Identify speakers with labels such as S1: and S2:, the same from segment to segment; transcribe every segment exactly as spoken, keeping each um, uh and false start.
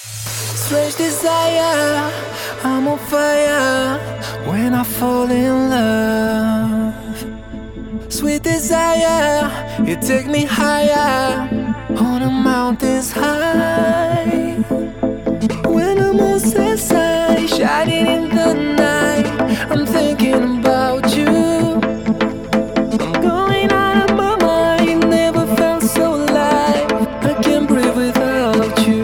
S1: Strange desire, I'm on fire when I fall in love. Sweet desire, you take me higher on the mountains high. When the moon sets high, shining in the night, I'm thinking about you. I'm going out of my mind, never felt so alive. I can't breathe without you.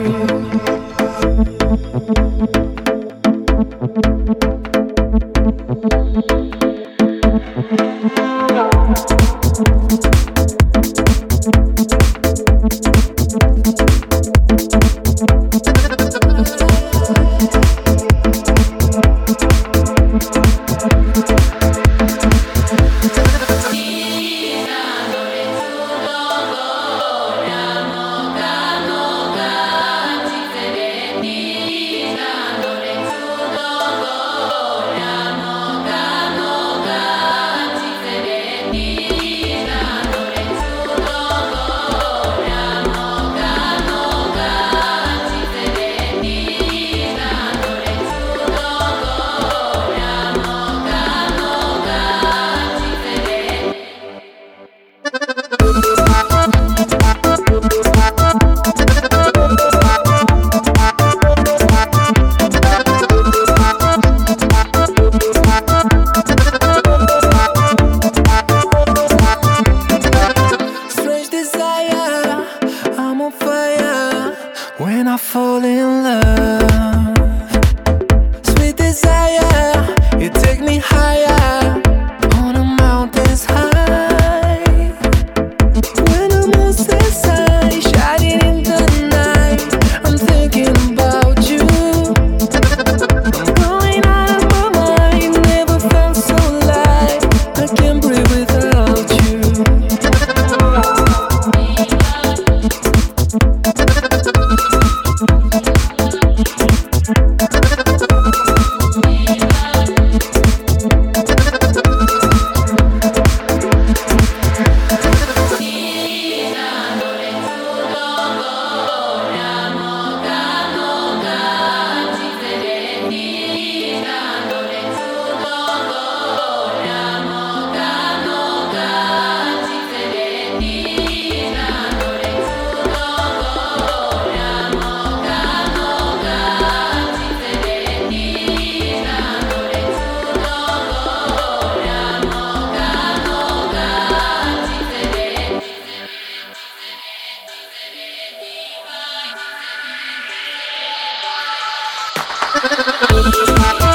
S1: When I fall in love, sweet desire, you take me higher on the mountains high. When the moon sets high, shining in the night, I'm thinking about you. I'm going out of my mind, never felt so alive. I can't breathe without you.
S2: We'll be right back.